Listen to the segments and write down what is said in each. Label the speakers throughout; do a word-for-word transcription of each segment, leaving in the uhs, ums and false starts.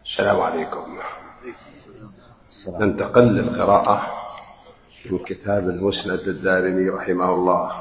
Speaker 1: السلام عليكم. ننتقل للقراءة من كتاب المسند للدارمي رحمه الله.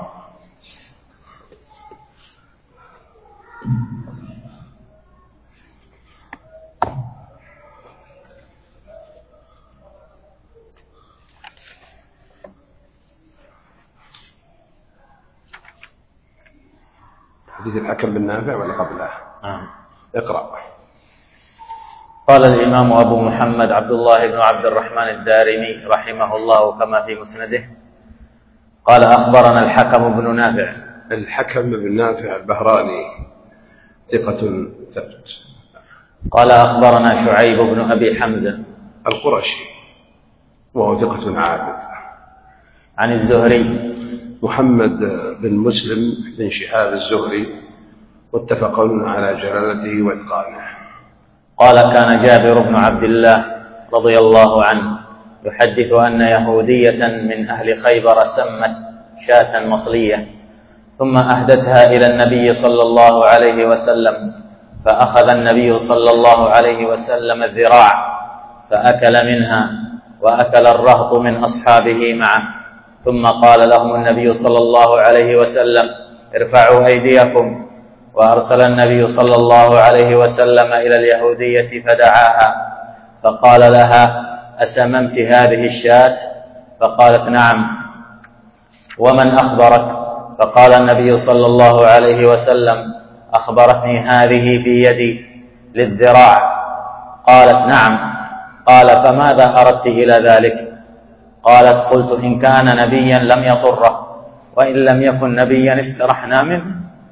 Speaker 1: حديث الحكم بن نافع ولا قبله؟
Speaker 2: آه.
Speaker 1: اقرأ.
Speaker 2: قال الإمام أبو محمد عبد الله بن عبد الرحمن الدارمي رحمه الله كما في مسنده قال أخبرنا الحكم بن نافع.
Speaker 1: الحكم بن نافع البهراني ثقة ثبت.
Speaker 2: قال أخبرنا شعيب بن أبي حمزة
Speaker 1: القرشي وهو ثقة عابد.
Speaker 2: عن الزهري
Speaker 1: محمد بن مسلم بن شهاب الزهري متفقون على جلالته وإتقانه.
Speaker 2: قال كان جابر بن عبد الله رضي الله عنه يحدث أن يهودية من أهل خيبر سمت شاة مصلية ثم أهدتها إلى النبي صلى الله عليه وسلم فأخذ النبي صلى الله عليه وسلم الذراع فأكل منها وأكل الرهط من أصحابه معه ثم قال لهم النبي صلى الله عليه وسلم ارفعوا أيديكم وأرسل النبي صلى الله عليه وسلم إلى اليهودية فدعاها فقال لها أسممت هذه الشاة؟ فقالت نعم. ومن أخبرك؟ فقال النبي صلى الله عليه وسلم أخبرتني هذه في يدي للذراع. قالت نعم. قال فماذا أردت إلى ذلك؟ قالت قلت إن كان نبيا لم يضره وإن لم يكن نبيا استرحنا منه.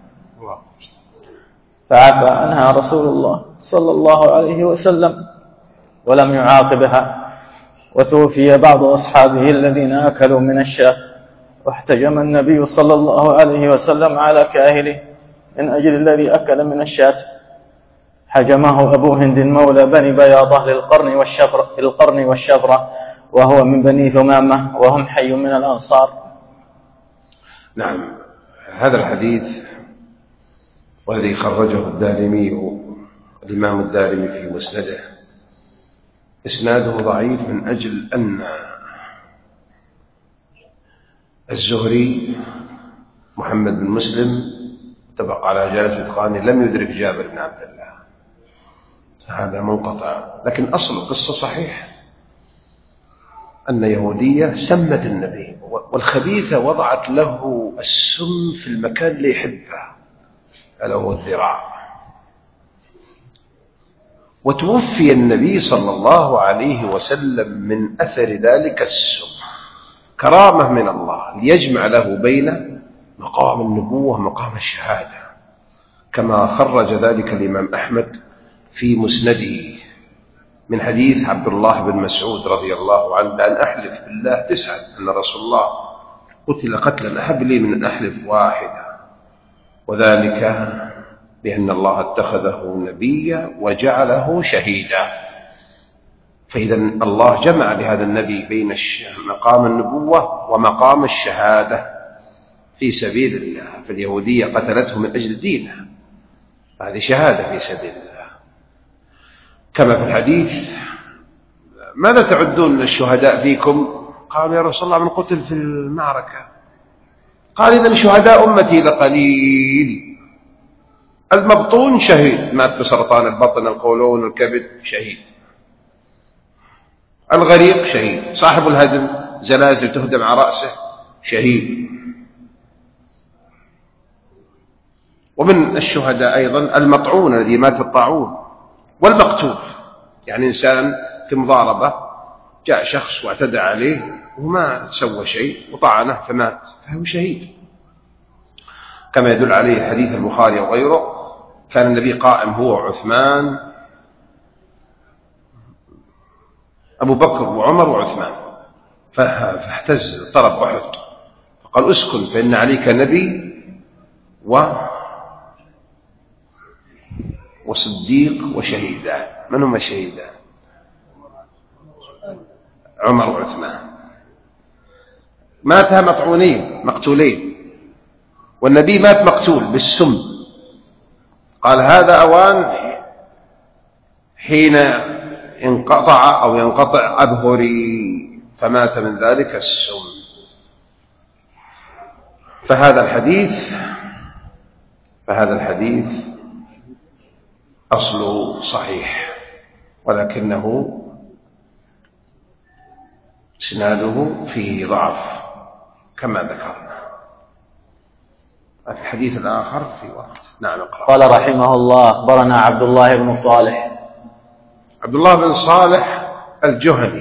Speaker 2: فعفى عنها رسول الله صلى الله عليه وسلم ولم يعاقبها وتوفي بعض أصحابه الذين أكلوا من الشاة واحتجم النبي صلى الله عليه وسلم على كاهله من أجل الذي أكل من الشاة. حجمه أبو هند مولى بني بياضة للقرن والشفرة للقرن والشفرة وهو من بني ثمامة وهم حي من الأنصار.
Speaker 1: نعم. هذا الحديث والذي خرجه الدارمي الإمام الدارمي في مسنده إسناده ضعيف من أجل أن الزهري محمد بن مسلم اتفق على جلالة إتقانه لم يدرك جابر بن عبد الله، هذا منقطع. لكن أصل القصة صحيح أن يهودية سمت النبي والخبيثة وضعت له السم في المكان اللي يحبه ألا هو الذراع، وتوفي النبي صلى الله عليه وسلم من أثر ذلك السم كرامة من الله ليجمع له بين مقام النبوة ومقام الشهادة، كما خرج ذلك الإمام أحمد في مسنده من حديث عبد الله بن مسعود رضي الله عنه لأن أحلف بالله تسعة أن رسول الله قتل قتلا أحب لي من أن أحلف واحدة، وذلك بأن الله اتخذه نبيا وجعله شهيدا. فإذا الله جمع لهذا النبي بين مقام النبوة ومقام الشهادة في سبيل الله. فاليهودية قتلته من أجل دينه، هذه شهادة في سبيل الله. كما في الحديث ماذا تعدون الشهداء فيكم؟ قال يا رسول الله من قتل في المعركة. قال إذن شهداء أمتي لقليل. المبطون شهيد، مات بسرطان البطن القولون الكبد شهيد. الغريق شهيد. صاحب الهدم زلازل تهدم على رأسه شهيد. ومن الشهداء أيضا المطعون الذي مات الطاعون، والمقتول يعني إنسان في مضاربة جاء شخص واعتدى عليه وما سوى شيء وطعنه فمات فهو شهيد، كما يدل عليه حديث البخاري وغيره. كان النبي قائم هو وعثمان أبو بكر وعمر وعثمان فاهتز طرب أحد فقال اسكن فإن عليك نبي و وصديق وشهيدان. من هم الشهيدان؟ عمر وعثمان. مات مطعونين مقتولين والنبي مات مقتول بالسم. قال هذا أوان حين انقطع أو ينقطع أبهري فمات من ذلك السم. فهذا الحديث فهذا الحديث أصله صحيح، ولكنه إسناده فيه ضعف كما ذكرنا. الحديث الآخر في وقت. نعم اقرأ.
Speaker 2: قال رحمه الله: أخبرنا عبد الله بن صالح.
Speaker 1: عبد الله بن صالح الجهني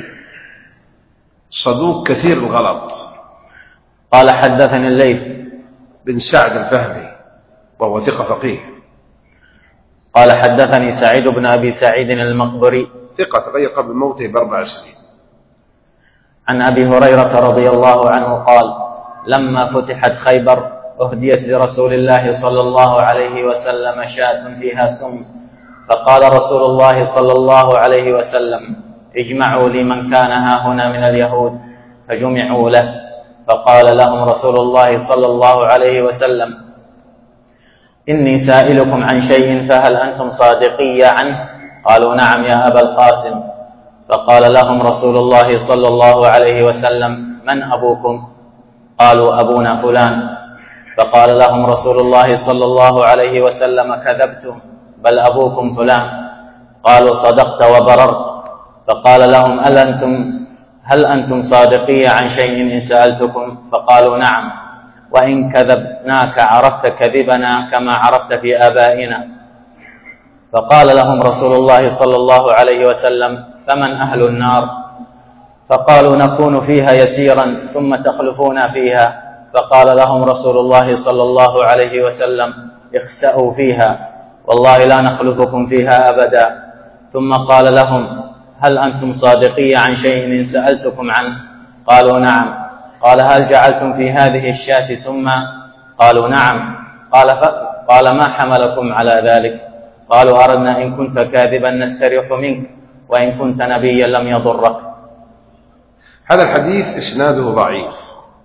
Speaker 1: صدوق كثير الغلط.
Speaker 2: قال حدثني الليث
Speaker 1: بن سعد الفهمي وهو ثقة فقيه.
Speaker 2: قال حدثني سعيد بن أبي سعيد المقبري
Speaker 1: ثقة تغير قبل موته بأربع سنين.
Speaker 2: عن أبي هريرة رضي الله عنه قال: لما فتحت خيبر أهديت لرسول الله صلى الله عليه وسلم شاة فيها سم، فقال رسول الله صلى الله عليه وسلم: اجمعوا لي من كان ها هنا من اليهود، فجمعوا له. فقال لهم رسول الله صلى الله عليه وسلم: إني سائلكم عن شيء فهل أنتم صادقي عنه؟ قالوا: نعم يا أبا القاسم. فقال لهم رسول الله صلى الله عليه وسلم: من أبوكم؟ قالوا: أبونا فلان. فقال لهم رسول الله صلى الله عليه وسلم: كذبتم، بل أبوكم فلان. قالوا: صدقت وبررت. فقال لهم: هل أنتم, هل أنتم صادقي عن شيء إن سألتكم؟ فقالوا: نعم، وإن كذبناك عرفت كذبنا كما عرفت في آبائنا. فقال لهم رسول الله صلى الله عليه وسلم: فمن أهل النار؟ فقالوا: نكون فيها يسيرا ثم تخلفون فيها. فقال لهم رسول الله صلى الله عليه وسلم: اخسأوا فيها، والله لا نخلفكم فيها أبدا. ثم قال لهم: هل أنتم صادقي عن شيء إن سألتكم عنه؟ قالوا: نعم. قال: هل جعلتم في هذه الشاة سما؟ قالوا: نعم. قال, قال: ما حملكم على ذلك؟ قالوا: أردنا إن كنت كاذبا نستريح منك، وإن كنت نبيا لم يضرك.
Speaker 1: هذا الحديث إسناده ضعيف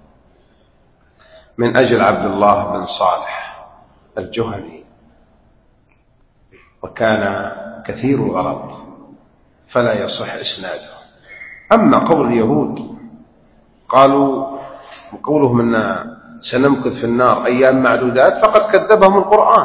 Speaker 1: من أجل عبد الله بن صالح الجهني، وكان كثير الغلط فلا يصح إسناده. أما قول اليهود قالوا وقولهم أن سنمكث في النار أيام معدودات فقد كذبهم القرآن،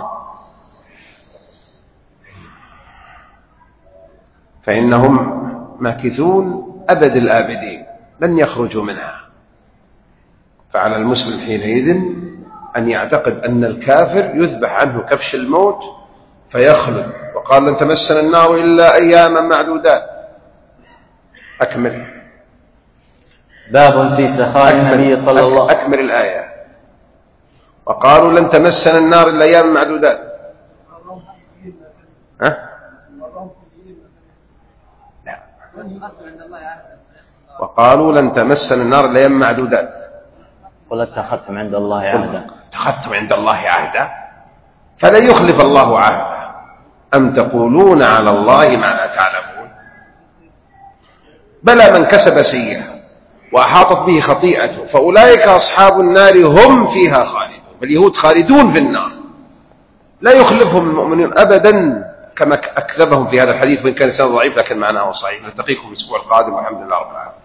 Speaker 1: فإنهم ماكثون أبد الآبدين لن يخرجوا منها. فعلى المسلم حينئذ أن يعتقد أن الكافر يذبح عنه كبش الموت فيخلد، وقال: لن تمسنا النار إلا أياما معدودات. أكمل.
Speaker 2: باب في سخاء النبي صلى الله عليه وسلم.
Speaker 1: أكمل الآية. وقالوا: لن تمسنا النار إلا أياما معدودات. ها؟ لا. وقالوا: لن تمسنا النار إلا أياما معدودات.
Speaker 2: قل اتخذتم عند الله عهدا.
Speaker 1: اتخذتم عند الله عهدا فلن يخلف الله عهدا، أم تقولون على الله ما لا تعلمون. بلى من كسب سيئة وأحاطت به خطيئته فأولئك أصحاب النار هم فيها خالدون. فاليهود خالدون في النار لا يخلفهم المؤمنون أبدا، كما أكذبهم في هذا الحديث، وإن كان لسانه ضعيف لكن معناه صحيح. نلتقيكم الأسبوع القادم والحمد لله رب العالمين.